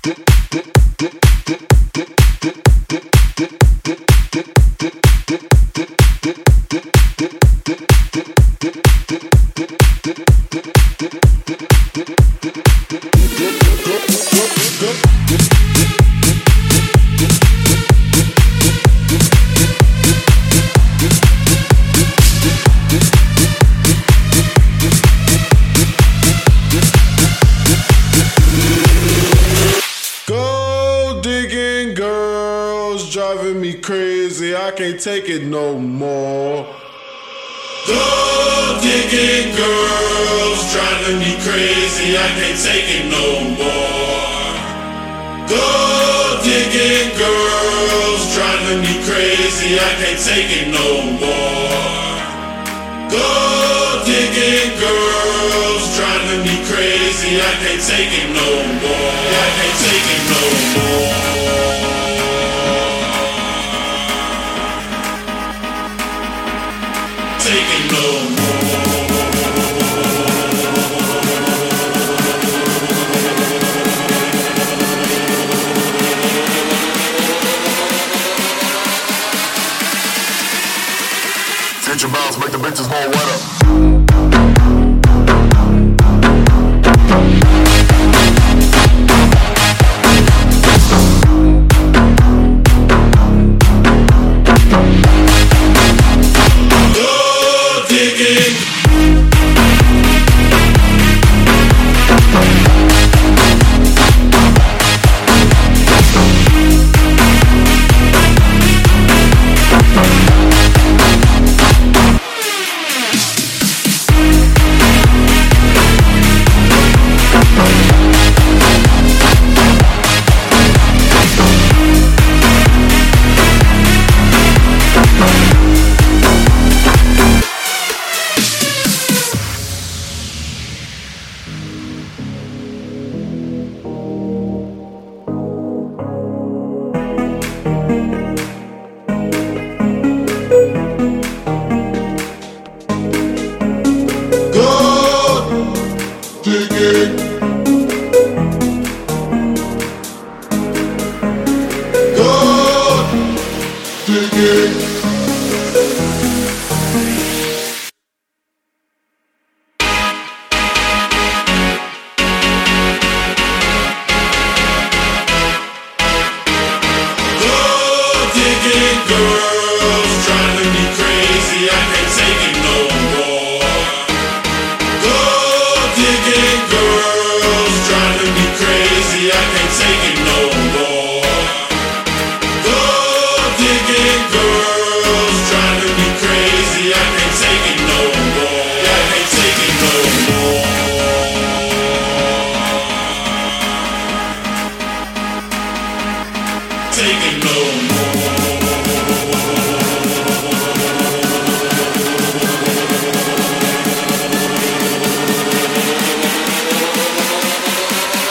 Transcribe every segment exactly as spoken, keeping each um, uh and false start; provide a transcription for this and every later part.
Take it no more. Gold digging girls driving me crazy. I can't take it no more. Gold digging girls driving me crazy. I can't take it no more. Gold digging girls driving me crazy. I can't take it no more. I can't take it no more. Taking no more. Future bounce, make the bitches more wetter.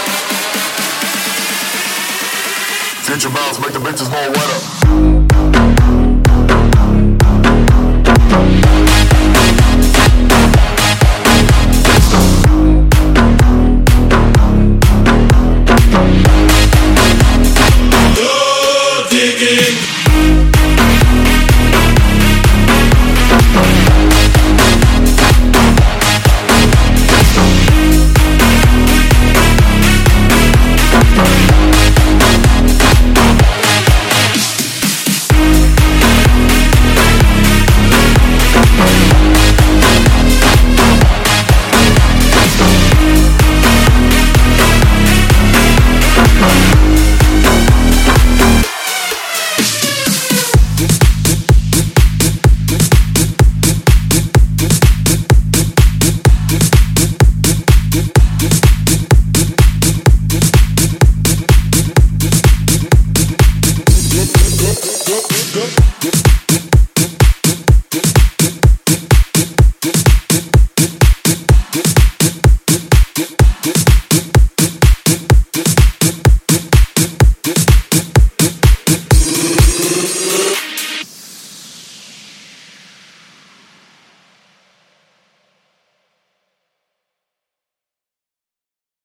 Future bounce, make the bitches more wetter.